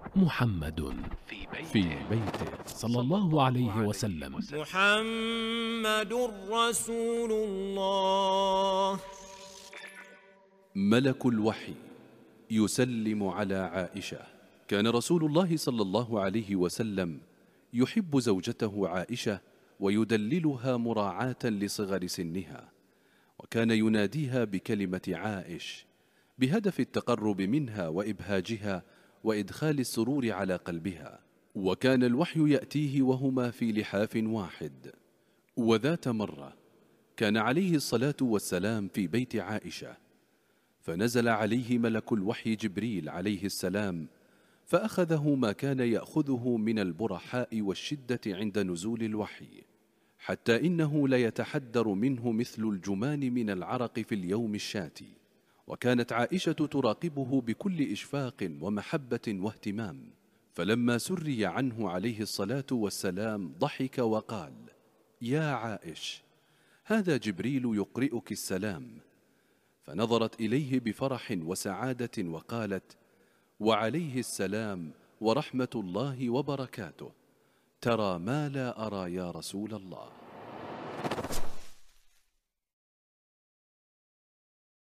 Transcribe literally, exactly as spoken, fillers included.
محمد في بيته صلى الله عليه وسلم. محمد رسول الله. ملك الوحي يسلم على عائشة. كان رسول الله صلى الله عليه وسلم يحب زوجته عائشة ويدللها مراعاة لصغر سنها، وكان يناديها بكلمة عائش بهدف التقرب منها وإبهاجها وإدخال السرور على قلبها. وكان الوحي يأتيه وهما في لحاف واحد. وذات مرة كان عليه الصلاة والسلام في بيت عائشة، فنزل عليه ملك الوحي جبريل عليه السلام، فأخذه ما كان يأخذه من البرحاء والشدة عند نزول الوحي، حتى إنه ليتحدر منه مثل الجمان من العرق في اليوم الشاتي. وكانت عائشة تراقبه بكل إشفاق ومحبة واهتمام، فلما سري عنه عليه الصلاة والسلام ضحك وقال: يا عائش، هذا جبريل يقرئك السلام. فنظرت إليه بفرح وسعادة وقالت: وعليه السلام ورحمة الله وبركاته، ترى ما لا أرى يا رسول الله.